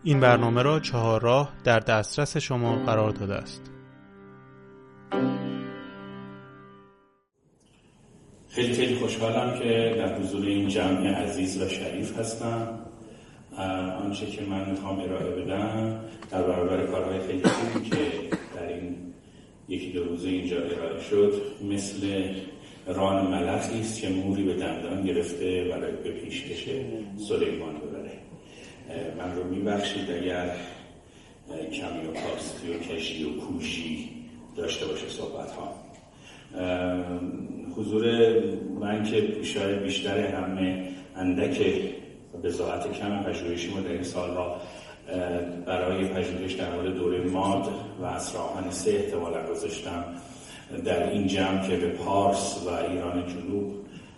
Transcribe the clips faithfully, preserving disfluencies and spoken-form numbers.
این برنامه را چهارراه در دسترس شما قرار داده است. خیلی خیلی خوشحالم که در حضور این جمع عزیز و شریف هستم. آنچه که من میخوام ارائه بدم در برابر کارهای خیلی خوبی که در این یکی دو روزه اینجا ارائه شد مثل ران ملخی است که موری به دندان گرفته برای به پیشکش سلیمان ببره. من رو میبخشید اگر کمی و کاستی و کشی و کوشی داشته باشه صحبت ها. حضور من که شاید بیشتر همه اندک بضاعت کم پژوهشی ما در این سال را برای پژوهش در مورد دوره ماد و عصر آهن سه احتمالا گذاشتم در این جمع که به پارس و ایران جنوب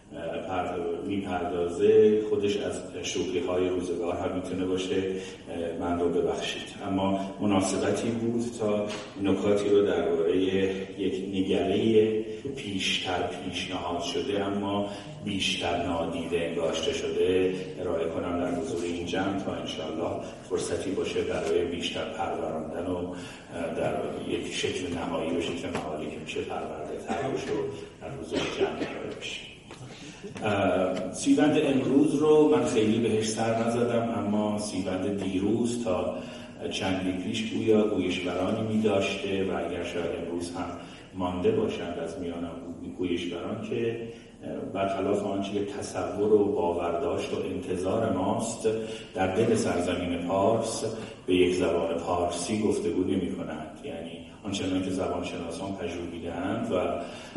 میپردازه، خودش از شوخی‌های روزگار هم میتونه باشه، من رو ببخشید. اما مناسبتی بود تا نکاتی رو درباره یک نگره پیشتر پیشنهاد شده اما بیشتر نادیده انگاشته شده ارائه کنم در حضور این جمع تا انشاءالله فرصتی باشه برای بیشتر پروراندن و در یک شکل نهایی و شکل نهایی که میشه پرورده تر باشه و در حضور جمع ارائه بشه. سیوند امروز رو من خیلی بهش سر نزدم، اما سیوند دیروز تا چندی پیش گویا گویشورانی می داشته و اگر شاید امروز هم مانده باشند از میان گویشوران که برخلاف آنچه که تصور و باورداشت و انتظار ماست در دل سرزمین پارس به یک زبان پارسی گفتگو نمی کنند. یعنی آنچنان که زبانشناسان پژوهیده‌اند و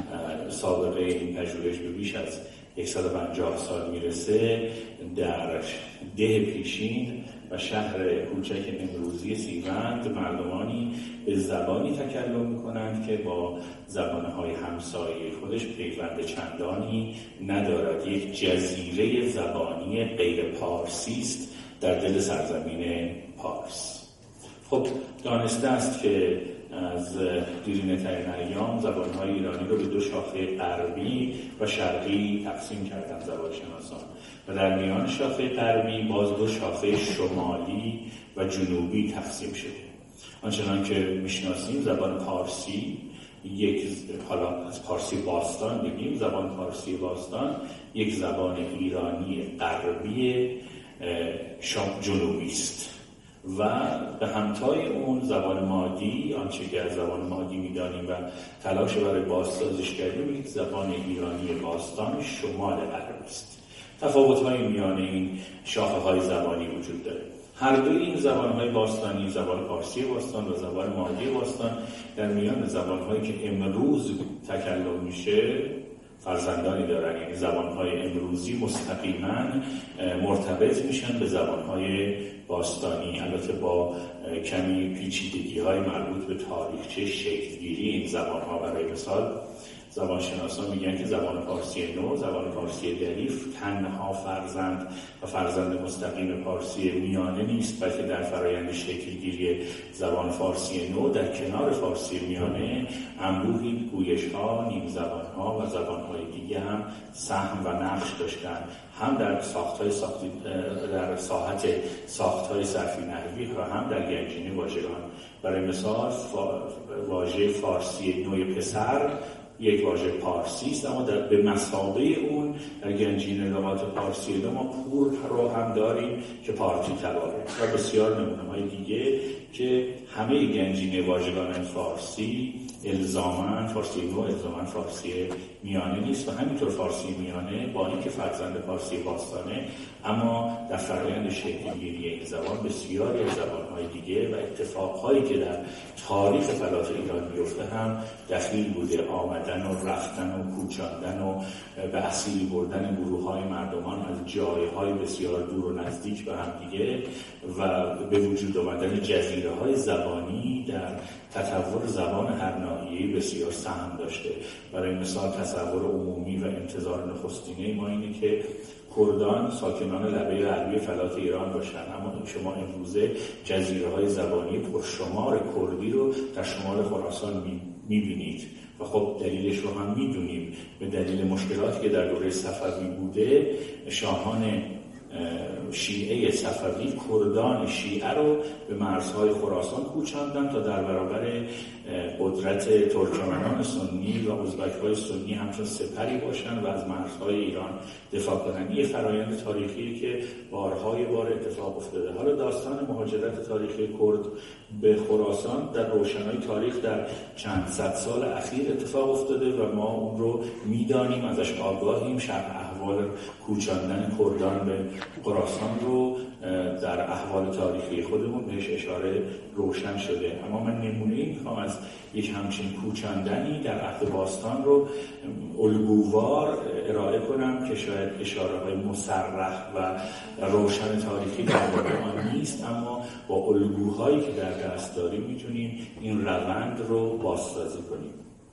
سابقه این پژوهش به بیش از صد و پنجاه سال میرسه، در ده پیشین و شهر کوچک امروزی سیوند مردمانی به زبانی تکلم میکنند که با زبانهای همسایه خودش پیوند چندانی ندارد. یک جزیره زبانی غیر پارسی است در دل سرزمین پارس. خب دانسته است که از دیرینه ترین ایام زبانهای ایرانی رو به دو شاخه غربی و شرقی تقسیم کردن زبانشناسان و در میان شاخه غربی باز دو شاخه شمالی و جنوبی تقسیم شده. آنچنان که میشناسیم زبان پارسی یک، حالا از پارسی باستان بگیم، زبان پارسی باستان یک زبان ایرانی غربی شام جنوبی است و به همتای اون زبان مادی، آنچه که از زبان مادی می‌دانیم و تلاش برای بازسازیش کردیم، یک زبان ایرانی باستان شمال غرب است. تفاوت‌های میان این شاخه‌های زبانی وجود داره. هر دو این زبان‌های باستانی، زبان پارسی باستان و زبان مادی باستان، در میان زبان‌هایی که امروز تکلم میشه فرزندانی دارن. یعنی زبان‌های امروزی مستقیما مرتبط میشن به زبان‌های باستانی، البته با کمی پیچیدگی‌های مربوط به تاریخچه شکل‌گیری این زبان‌ها. برای مثال زبانشناسان میگن که زبان پارسی نو، زبان پارسی دریف، تنها فرزند و فرزند مستقیم پارسی میانه نیست، بلکه در فرایند شکل‌گیری زبان فارسی نو در کنار فارسی میانه انبوهی گویش‌ها، نیم زبان‌ها و زبان‌های دیگه هم سهم و نقش داشتن، هم در ساخت‌های ساختی در ساحت ساخت‌های صرفی نحوی و هم در گنجینه واژگان. برای مثال واژه فارسی نوع پسر یک واژه پارسی است، اما در به مثابه اون در گنجینه لغات پارسی نو ما پور رو هم داریم که پارتی تباره و بسیار نمونه‌های دیگه که همه گنجینه واژگان فارسی الزاماً فارسی نو الزاماً فارسی میانه نیست و همینطور فارسی میانه با اینکه فرزند فارسی باستانه، اما در فرآیند شکل‌گیری این زبان بسیاری از زبان‌های دیگه و اتفاقهایی که در تاریخ فلات ایران میفته هم دخیل بوده. آمدن و رفتن و کوچاندن و به اسیری بردن گروه‌های مردمان از جایهای بسیار دور و نزدیک به هم دیگه و به وجود آمدن جزیره‌های زبانی در تطور زبان هر ناحیه‌ای بسیار سهم داشته. برای مثال تصور عمومی و انتظار نخستینه ما اینه که کردان ساکنان لبه غربی فلات ایران باشن، اما شما امروزه جزیره‌های زبانی پرشمار کردی رو در شمال خراسان می‌بینید و خب دلیلش رو هم می‌دونیم. به دلیل مشکلاتی که در دوره صفوی بوده، شاهان شیعه صفوی کردان شیعه رو به مرزهای خراسان کوچاندن تا در برابر قدرت ترکمنان سنی و ازبک‌های سنی همچون سپری باشن و از مرزهای ایران دفاع کنن. یه فرایند تاریخی که بارهای بار اتفاق افتاده. حالا داستان مهاجرت تاریخی کرد به خراسان در روشنای تاریخ در چند صد سال اخیر اتفاق افتاده و ما اون رو میدانیم، ازش آگاهیم. شرح احوال کوچاندن کردان به خراسان رو در احوال تاریخی خودمون بهش اشاره روشن شده. اما من نمونه میخوام از یک همچین کوچاندنی در عهد باستان رو الگووار ارائه کنم که شاید اشاره های مصرح و روشن تاریخی در مورد آن نیست، اما با الگوهایی که در دست داریم میتونیم این روند رو بازسازی کنیم.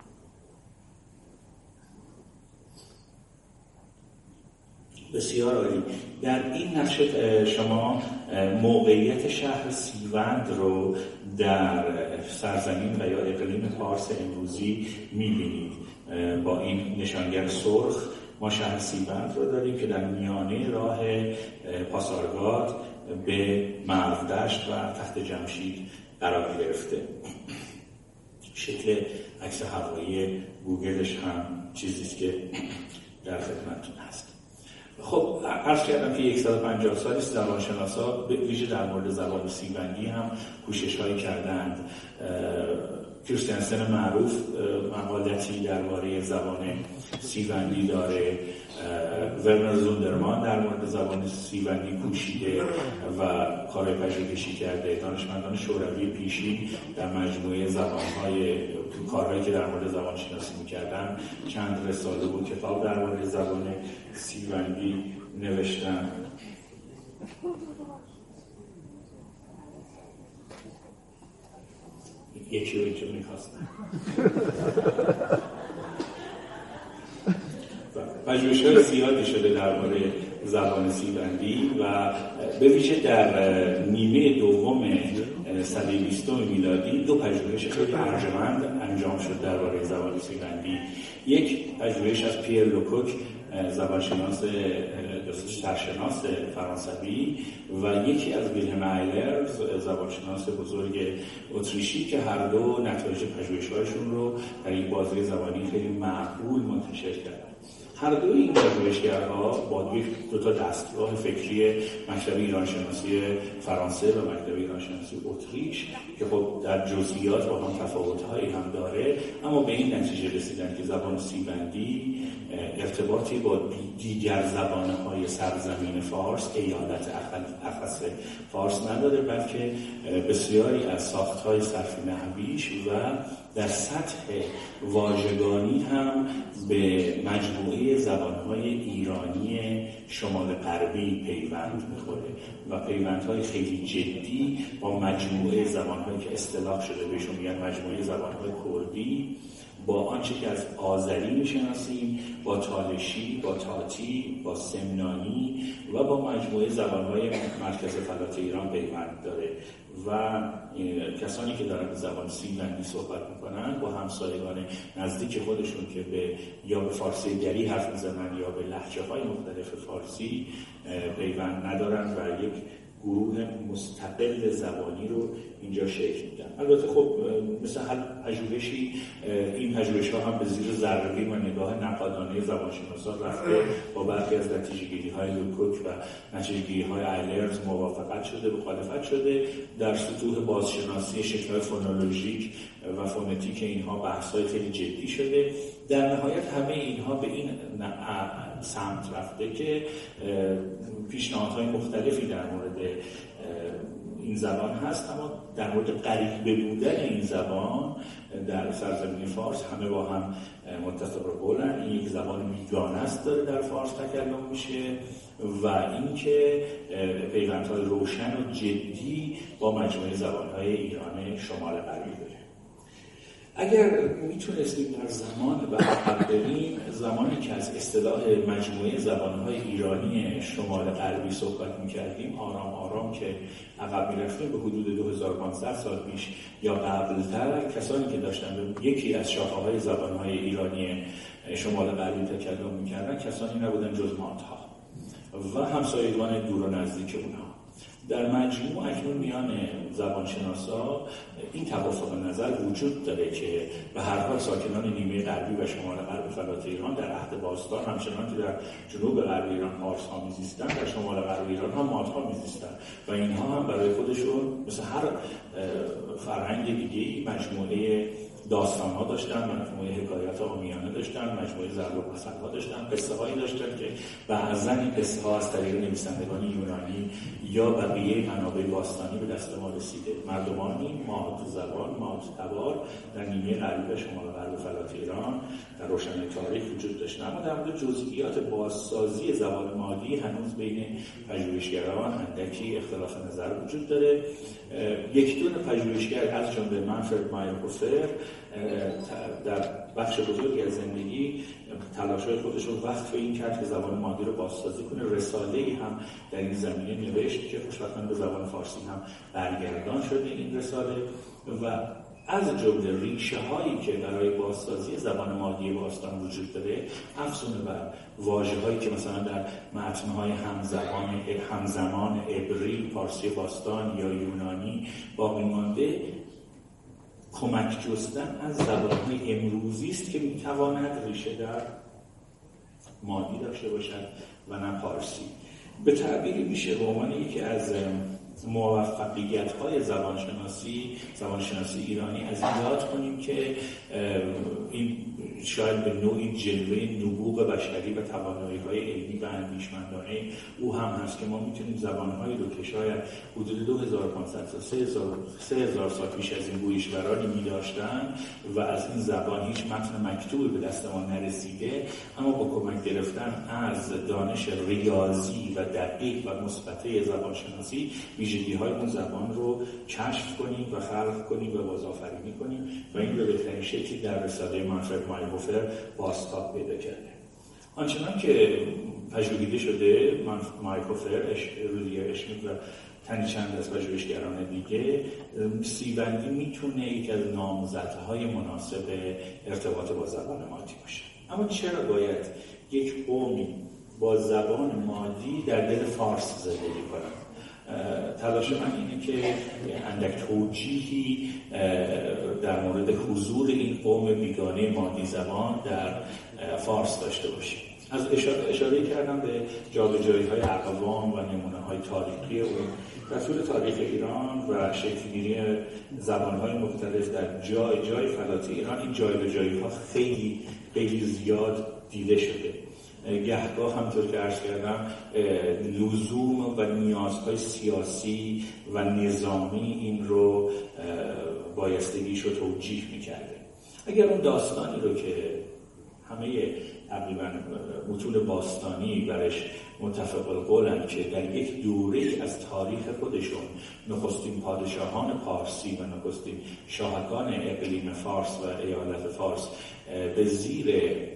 بسیار عالی. در این نقشه شما موقعیت شهر سیوند رو در سرزمین و یا اقلیم پارس امروزی می‌بینید. با این نشانگر سرخ ما شهر سیوند رو داریم که در میانه راه پاسارگاد به مرودشت و تخت جمشید قرار گرفته. شکل عکس هوایی گوگلش هم چیزیست که در خدمتتون هست. خب عرض کردم که صد و پنجاه سالی زبانشناسا به ویژه در مورد زبان سیوندی هم کوشش‌هایی کردند. کریستیانسن معروف مقالتی درباره زبان سیوندی داره، ورنر زوندرمان در مورد زبان سیوندی کوشیده و کارهای پژوهشی کرده. دانشمندان شوروی پیشین در مجموعه زبان‌های کارهایی که در مورد زبان شناسی می‌کردن چند رساله و کتاب در مورد زبان سیوندی نوشتن. یکی رو اینجا میخواستن. پژوهش‌های زیادی شده درباره زبان سیوندی و به ویژه در نیمه دوم سده بیستم میلادی دو پژوهش خیلی ارجمند انجام شد درباره زبان سیوندی. یک پژوهش از پیر لوکوک زبانشناس سرشناس فرانسوی و یکی از ویلهلم ایلرز زبانشناس بزرگ اتریشی که هر دو نتایج پژوهش‌هایشون رو در یک بازی زبانی خیلی معقول منتشر کردن. هر دوی این پژوهشگرها با دو تا دستگاه فکری مکتب ایرانشناسی فرانسه و مکتب ایرانشناسی اتریش که خب در جزئیات با هم تفاوت‌هایی هم داره، اما به این نتیجه رسیدن که زبان سیوندی ارتباطی با دیگر زبان‌های سرزمین فارس، ایالت اخص فارس نداره، بلکه بسیاری از ساخت‌های صرف نحویش و در سطح واژگانی هم به مجموعه زبان‌های ایرانی شمال غربی پیوند می‌خوره و پیوندهای خیلی جدی با مجموعه زبان‌هایی که اصطلاح شده بهشون میگن مجموعه زبان‌های کردی، با آنچه که از آذری میشناسیم، با تالشی، با تاتی، با سمنانی و با مجموعه زبان‌های مرکز فلات ایران پیوند داره و کسانی که دارن زبان سیوندی صحبت میکنن با همسایگان نزدیک خودشون که به یا به فارسی گری حرف میزنن یا به لهجه‌های مختلف فارسی پیوند ندارن و یک گروه مستقل زبانی رو اینجا شکل میدن. البته خب مثل هر پژوهشی این پژوهش‌ها هم به زیر ذره‌بین و نگاه نقادانه زبانشناسان رفته، با برخی از نتیجه‌گیری‌های لوکوک و نتیجه‌گیری‌های ایلرز موافقت شده، مخالفت شده. در سطوح بازشناسی شکل‌های فونولوژیک و فونتیک اینها بحث‌های خیلی جدی شده. در نهایت همه اینها به این سمت رفته که پیشنهادهای مختلفی در مورد این زبان هست، اما در مورد غریبه بودن این زبان در سرزمین فارس همه با هم متفق قولن. این یک زبان بیگانه است داره در فارس تکلم میشه و اینکه پیوندهای روشن و جدی با مجموعه زبانهای ایران شمال غربی داره. اگر میتونستیم در زمان و عقب بریم، زمانی که از اصطلاح مجموعه زبانهای ایرانی شمال غربی صحبت میکردیم، آرام آرام که عقب میرفتیم به حدود دو هزار و پانصد سال پیش یا قبلتر، کسانی که داشتن به یکی از شاخه‌های زبانهای ایرانی شمال غربی تکلم میکردن کسانی نبودن جز مانتها و همسایگان دور و نزدیک اونها. در مجموع اکنون میان زبانشناسا این توافق نظر وجود داره که به هر حال ساکنان نیمه غربی و شمال غرب فلات ایران در عهد باستان همچنان که در جنوب غرب ایران پارس ها میزیستن، در شمال غرب ایران هم ماد ها میزیستن و اینها هم برای خودشون مثل هر فرهنگ دیگه‌ای مجموعه داستان ها داشتن، مجموعه حکایات عامیانه داشتن، مجموعه ضرب و مثل ها داشتن، قصه هایی داشتن که بعضا این قصه ها از طریق نویسندگان یونانی یا بقیه منابع باستانی به دست ما رسیده. مردمانی ماد زبان، ماد تبار در نیمه غربی و شمال غرب فلات ایران در روشنه تاریخ وجود داشتن. اما در مورد جزئیات بازسازی زبان مادی هنوز بین پژوهشگران اندکی اختلاف نظر وجود داره. یک دو پژوهشگر از جمله منفرد مایرهوفر در بخش بزرگی از زندگی تلاش‌های خودش رو وقف این کرد که زبان مادی رو بازسازی کنه. رساله‌ای هم در این زمینه نوشت که خوشبختانه به زبان فارسی هم برگردان شده این رساله و از جمله ریشه هایی که برای بازسازی زبان مادی باستان وجود داره افزونه بر واژه هایی که مثلا در متن های همزمان همزمان عبری، پارسی باستان یا یونانی باقی مانده، کمک جستن از زبان های امروزی است که میتواند ریشه در مادی داشته باشد و نه پارسی. به تعبیری میشه به عنوان یکی از موفقیت‌های زبانشناسی زبانشناسی ایرانی از این یاد کنیم که این شاید به نوعی جلوه نبوغ بشری و توانایی‌های علمی و اندیشمندانه او هم هست که ما میتونیم زبان‌هایی رو که شاید حدود دو هزار و پانصد تا سه هزار سال پیش از این گویشورانی می‌داشتن و از این زبان هیچ متن مکتوبی به دست ما نرسیده، اما با کمک گرفتن از دانش ریاضی و دقیق و مثبته زبانشناسی ویژگی‌های اون زبان رو کشف کنیم و خلق کنیم و بازآفرینی کنیم و این به بهترین شکلی در رساله منفرد مایرهوفر بازتاب پیدا کرده. آنچنان که پژوهیده شده، مایرهوفر، رودیگر اشمیت و تنی چند از پژوهشگران دیگه، سیبندی میتونه یک از نامزدهای مناسب ارتباط با زبان مادی باشه. اما چرا باید یک قومی با زبان مادی در دل فارس زندگی کنه؟ تلاش من اینه که اندک توجیهی در مورد حضور این قوم بیگانه مادی زبان در فارس داشته باشیم. از اشاره, اشاره کردم به جابجایی‌های اقوام و نمونه‌های تاریخی اون در طول تاریخ ایران و شکل‌گیری زبان‌های مختلف در جای جای فلات ایران. این جابجایی‌ها خیلی خیلی زیاد دیده شده. گهگاه همطور که عرض کردم لزوم و نیازهای سیاسی و نظامی این رو بایستگیش رو توجیه می‌کرده. اگر اون داستانی رو که همه تقریبا متون باستانی برش متفق القولن که در یک دوره از تاریخ خودشون نخستین پادشاهان پارسی و نخستین شاهکان اقلیم فارس و ایالت فارس به زیر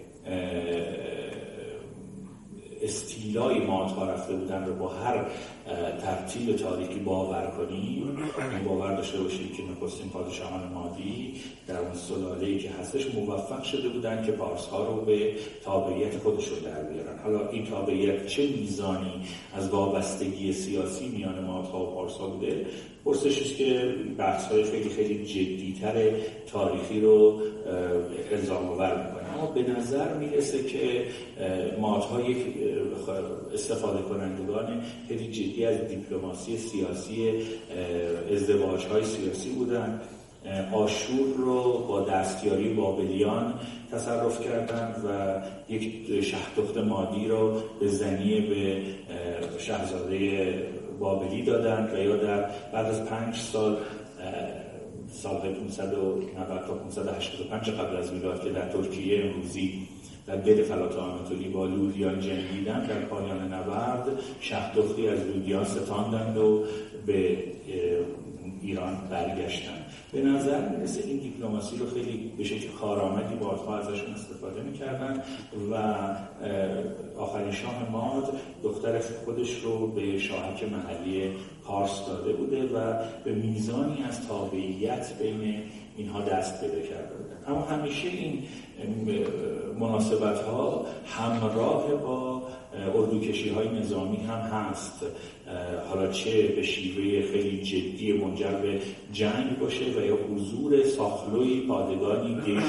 استیلای مادها رفته بودن رو با هر ترتیب تاریخی باور کنیم، باور داشته باشیم که نخستین پادشاهان مادی در اون سلاله‌ای که هستش موفق شده بودن که پارس‌ها رو به تابعیت خودشون در بیارن. حالا این تابعیت چه میزانی از وابستگی سیاسی میان مادها و پارس‌ها بوده، پرسشی است که بحث‌های خیلی خیلی جدی‌تر تاریخی رو الزام آور می‌کنه. اما به نظر میرسه که مادها یک استفاده کنندگان خیلی جدی از دیپلماسی سیاسی، ازدواج‌های سیاسی بودن. آشور رو با دستیاری بابلیان تصرف کردند و یک شهردخت مادی رو به زنی به شاهزاده بابلی دادند و یا در بعد از پنج سال سال پانصد و نود تا پانصد و هشتاد و پنج قبل از میلاد که در ترکیه امروزی در دل فلات آناتولی با لودیان جنگیدند، در پایان نبرد شهردختی از لودیان ستاندند و به ایران برگشتند. به نظر میرسه این دیپلماسی رو خیلی به شکل کارآمدی بارها ازشون استفاده میکردن و آخرین شاه ماد دختر خودش رو به شاهک محلی پارس داده بوده و به میزانی از تابعیت بین اینها دست پیدا کرده بودن. اما همیشه این مناسبت ها همراه با اردوکشی های نظامی هم هست، حالا چه به شیوه خیلی جدی منجر به جنگ باشه و یا حضور ساخلوی پادگانی دیگه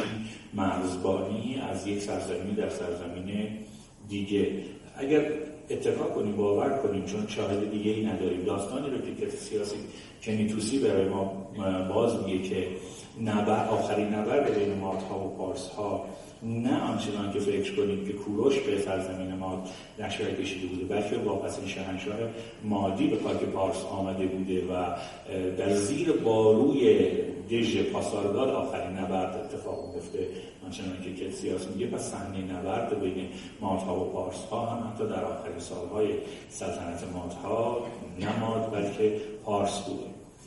مرزبانی از یک سرزمینی در سرزمین دیگه. اگر اتفاق کنیم باور کنیم، چون شاهد دیگه ای نداریم، داستانی رو که کسی سیاسی کنی توسی برای ما باز میگه که نبرد، آخرین نبرد بین مادها و پارس‌ها نه آنچنان که فکر کنیم که کوروش به سرزمین ماد لشکر کشیده بوده، بلکه واپس این شاهنشاه مادی به خاک پارس آمده بوده و در زیر باروی دژ پاسارگاد آخرین نبرد اتفاق میفته آنچنان که کسی سیاسی میگه. پس صحنه نبرد بین مادها و پارس‌ها هم حتی در آخرین سالهای سلطنت مادها نه ماد بلکه پارس بوده.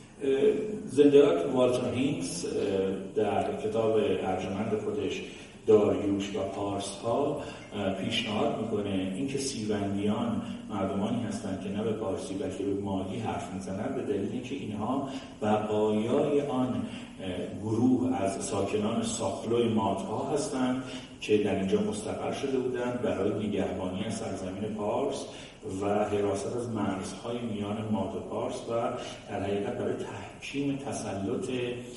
زنده‌یاد والتر هینکس در کتاب ارجمند خودش داریوش و پارس ها پیشنهاد میکنه اینکه سیوندیان مردمانی هستند که نه به پارسی بلکه به مادی حرف میزنند به دلیل اینکه اینها بقایای آن گروه از ساکنان ساخلوی مادها هستند که در اینجا مستقر شده بودند برای نگهبانی از سرزمین پارس و حراست از مرزهای میان ماد و پارس و در حقیقت برای تحکیم تسلط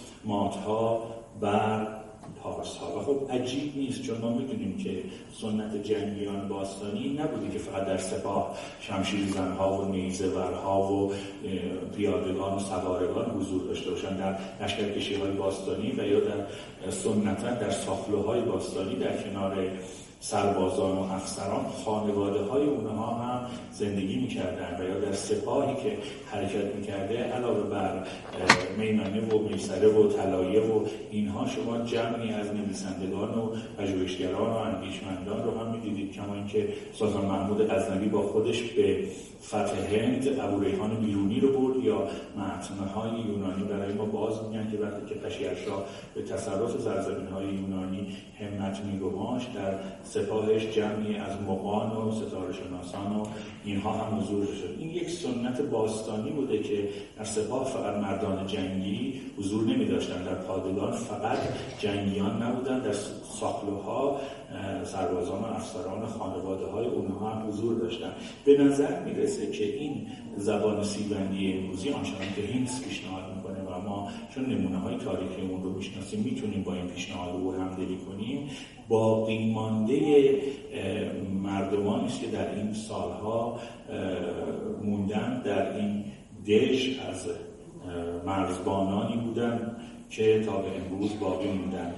مادها بر پارس ها. و خب عجیب نیست، چون ما میدونیم که سنت جنگیان باستانی نبوده که فقط در سپاه شمشیر زنها و نیزه ورها و پیادگان و سوارگان حضور داشته باشن. در لشکرکشی های باستانی و یا در سنتا در ساخلوهای باستانی در کنار سربازان و افسران خانواده های اونها هم زندگی میکردن و یا در سپاهی که حرکت میکرده علاوه بر میمنه و میسره و طلایه و اینها شما جمعی از نویسندگان و پژوهشگران و اندیشمندان رو هم میدیدید، کما اینکه سلطان محمود غزنوی با خودش به فتح هند ابوریحان بیرونی رو برد یا متن‌های یونانی برای ما باز میگن که وقتی که پشیرشاه به تصرف سرزمین‌های یونانی همت میگماشت در سپاهش جمعی از مغان و ستاره شناسان و اینها هم حضور شد. این یک سنت باستانی بوده که در سپاه فقط مردان جنگی حضور نمی داشتن، در پادگان فقط جنگیان نبودن، در ساخلوها سربازان و افسران خانواده های اونها هم حضور داشتن. به نظر میرسه که این زبان سیبندی امروزی آنچنان که هینکس پیشنهاد میکنه و ما چون نمونه های تاریخی اون رو میشناسیم میتونیم با این پیشنهاد رو همدلی کنیم، باقی مانده مردمانی است که در این سالها موندن در این دژ از مرزبانانی بودن که تا به امروز باقی موندن.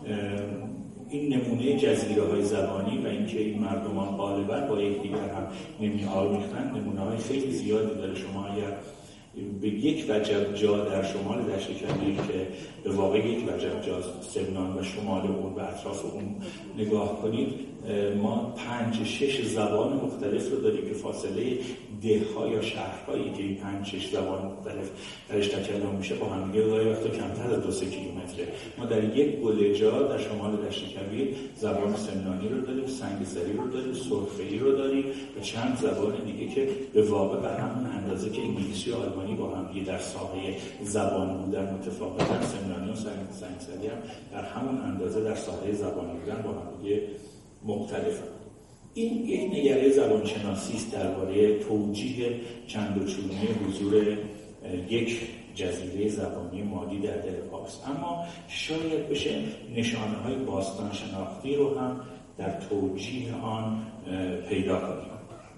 این نمونه جزیره های زبانی و اینکه این مردمان غالبا با یکدیگر هم نمی‌آمیختن نمونه های خیلی زیادی داره. شما اگر به یک وجب جا در شمال دشت کبیر که به واقع یک وجب جا سمنان و شمال اون و اطراف اون نگاه کنید، ما پنج شش زبان مختلف رو داریم که فاصله ده‌ها یا شهرهایی که این پنج شش زبان مختلف درش تکلم میشه با هم دیگه گاهی وقتا کمتر از دو سه کیلومتره. ما در یک گل جا در شمال دشت کبیر زبان سمنانی رو داریم، سنگسری رو داریم، سرخه‌ای رو داریم و چند زبان دیگه که به واقع به همون اندازه که انگلیسی و آلمانی با هم دیگه در ساحه زبان بودن متفاوتن، سمنانی و سنگسری هم در همون اندازه در ساحه زبان بودن با هم دیگه مختلفه. این یک نگره زبانشناسی است درباره توجیه چند و چونی حضور یک جزیره زبانی مادی در دل پارس، اما شاید بشه نشانه های باستان شناختی رو هم در توجیه آن پیدا کنیم.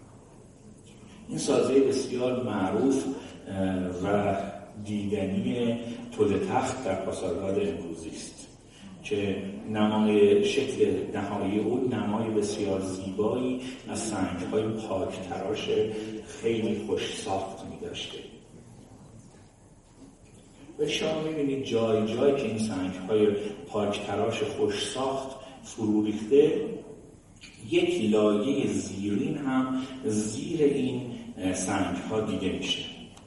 این سازه بسیار معروف و دیدنی تل تخت در پاسارگاد امروزی است که نمای شکل نهایی اون نمای بسیار زیبایی از سنگ‌های پاک تراش خیلی خوش ساخت می داشته و شما می‌بینید جای جای که این سنگ‌های پاک تراش خوش ساخت فرو ریخته، یک لایه زیرین هم زیر این سنگ‌ها دیده میشه.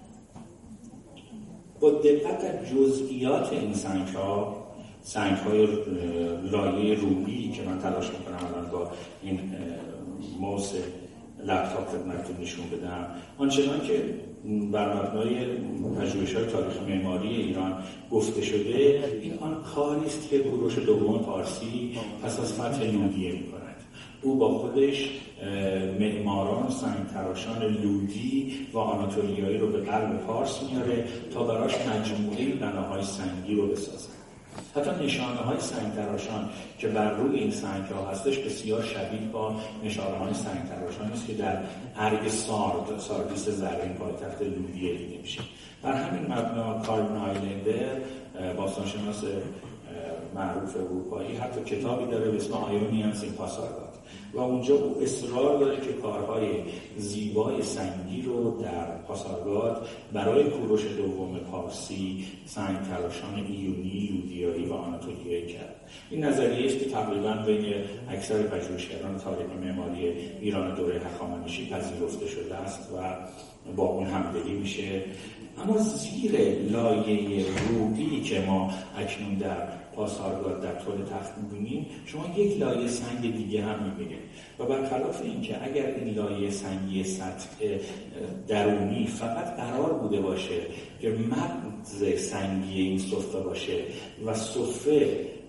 با دقت در جزئیات این سنگ‌ها، سنگ‌های لایه روبی که من تلاش می‌کنم الان با این موس لپتاپ خدمتتون نشون بدم، آنچنان که بر مبنای پژوهش‌های تاریخ معماری ایران گفته شده، این آن کاری است که کوروش دوم پارسی پس از فتح لودیه می‌کند. او با خودش معماران و سنگ‌تراشان لودی و آناتولیایی رو به قلب پارس میاره تا براش مجموعه بناهای سنگی رو بسازن. حتی نشانه های سنگ تراشان که بر روی این سنگ ها هستش بسیار شبیه با نشانه های سنگ تراشان است که در ارگ سارد، ساردیس زرین پایتخت لودیه دیده میشه. بر همین مبنا کارل نایلندر، باستانشناس معروف اروپایی، حتی کتابی داره به اسم آیونیانس این پاسارگاد و اونجا او اصرار داره که کارهای زیبای سنگی رو در پاسارگاد برای کوروش دوم پارسی سنگ تراشان ایونی، لودیایی و آناتولیایی کرد. این نظریه است که تقریباً بین اکثر پژوهشگران تاریخ معماری ایران دوره هخامنشی پذیرفته شده است و با اون همدلی میشه. اما زیر لایه روحی که ما اکنون در پاسارگاد در طول تخت می‌بینیم، شما یک لایه سنگ دیگه هم می‌بینید و برخلاف این که اگر این لایه سنگی سطح درونی فقط قرار بوده باشه که مغز سنگی این صفحه باشه و صفحه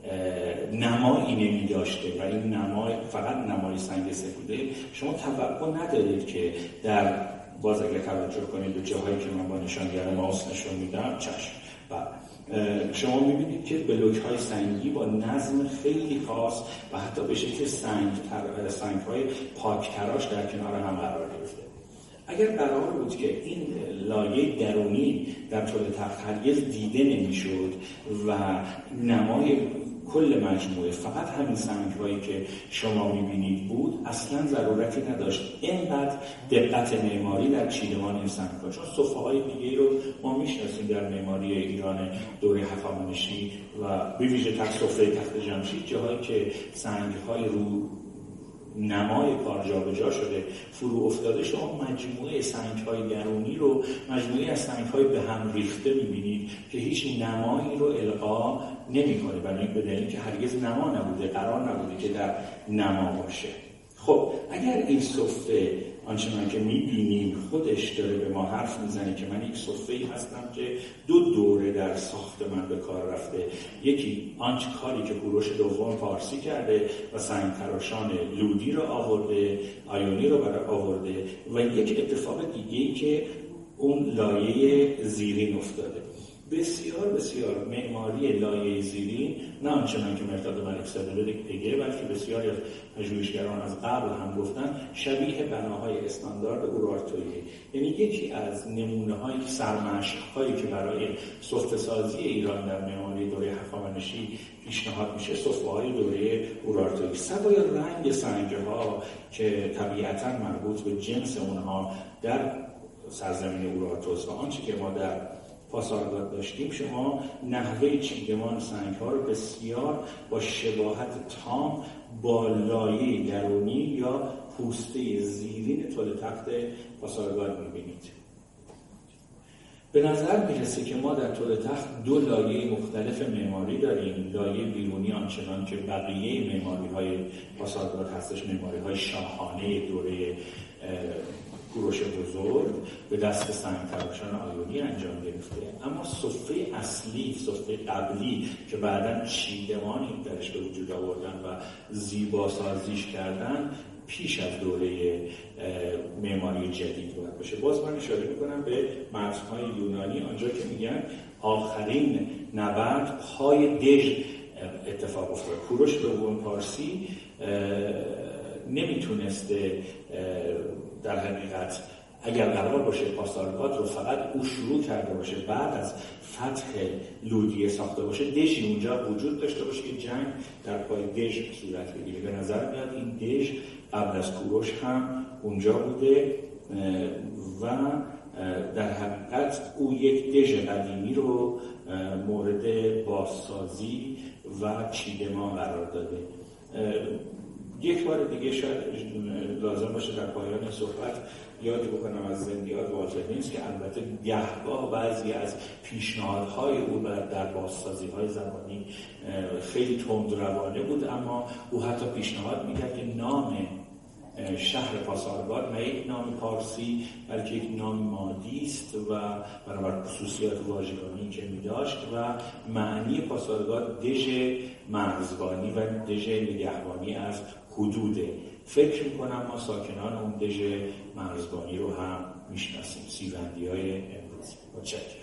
نمایی نمی داشته و این نمای فقط نمای سنگ سفیده، شما توقع ندارید که در باز اگر توجه کنید به جاهایی که من با نشانگر ماوس نشون میدم، چشم و شما میبینید که بلوک‌های سنگی با نظم خیلی خاص و حتی به شکل سنگ تر... سنگ‌های پاک تراش در کنار هم قرار گرفته. اگر قرار بود که این لایه درونی در طول تخت هرگز دیده نمیشد و نمای کل مجموعه فقط همین سنگ‌هایی که شما می‌بینید بود، اصلاً ضرورتی نداشت اینقدر دقت معماری در چیدمان این سنگ‌ها، چون صفحه‌های دیگه‌ای رو ما می‌شناسیم در معماری ایران دوره هخامنشی و به ویژه تخت سفره تخت جمشید، جاهایی که سنگ‌های رو نمای کار جابجا شده فرو افتاده، شما مجموعه سنگ‌های درونی رو مجموعه از سنگ‌های به هم ریخته می‌بینید که هیچ نمایی رو القا نمی‌کنه، برای این به دلیلی که هرگز نما نبوده، قرار نبوده که در نما باشه. خب اگر این صفحه آنچنان که می‌بینیم خودش داره به ما حرف میزنه که من یک صفحه‌ای هستم که دو دوره در ساخت من به کار رفته، یکی آنچه کاری که کوروش دوم پارسی کرده و سنگ تراشان لودی رو آورده، آیونی رو برای آورده و یک اتفاق دیگه‌ای که اون لایه زیرین افتاده. بسیار بسیار معماری لایه زیرین نه آنچنان که مرداد ملک زاده بگه، بلکه بسیاری از پژوهشگران از قبل هم گفتن شبیه بناهای استاندارد اورارتویی، یعنی یکی از نمونه‌های سرمشق‌هایی که برای سفته‌سازی ایران در معماری دوره هخامنشی پیشنهاد میشه صفحه‌های دوره اورارتویی. سوای رنگ سنگ‌ها که طبیعتاً مربوط به جنس اونها در سرزمین اورارتوس و آنچه که ما در پاسارگاد داشتیم، شما نحوه چیدمان سنگ‌ها رو بسیار با شباهت تام با لایه درونی یا پوسته زیرین طول تخت پاسارگاد می‌بینید. به نظر میرسه که ما در طول تخت دو لایه مختلف معماری داریم. لایه بیرونی آنچنان که بقیه معماری‌های پاسارگاد هستش، معماری‌های شاهانه دوره کوروش بزرگ به دست سنگ تراشان آیونی انجام گرفته، اما صفحه اصلی، صفحه قبلی که بعداً چیدمانی درش به وجود آوردن و زیبا سازیش کردن پیش از دوره معماری جدید بود باشه. باز من اشاره میکنم به متن‌های یونانی، آنجا که میگن آخرین نبرد پای دژ اتفاق افتاد. کوروش دوم پارسی نمیتونسته در حقیقت اگر قرار باشه پاسارگاد رو فقط او شروع کرده باشه بعد از فتح لودیه ساخته باشه، دژی اونجا وجود داشته باشه که جنگ در پای دژ صورت بگیره. به نظر میاد این دژ قبل از کوروش هم اونجا بوده و در حقیقت او یک دژ قدیمی رو مورد بازسازی و چیدمان قرار داده. یک بار دیگه شاید لازم باشه در پایان صحبت یاد بکنم از زندیات والتر نیست که البته گهگاه بعضی از پیشنهادهای او در بازسازی‌های زمانی خیلی تندروانه بود، اما او حتی پیشنهاد میکرد که نام شهر پاسارگاد نه یک نام پارسی بلکه یک نام مادی است و بنابر خصوصیات واژگانی که می داشت و معنی پاسارگاد دژ مرزبانی و دژ نگهبانی از حدوده. فکر میکنم ما ساکنان اون دژ مرزبانی رو هم میشناسیم، سیوندی های امروزی. متشکرم.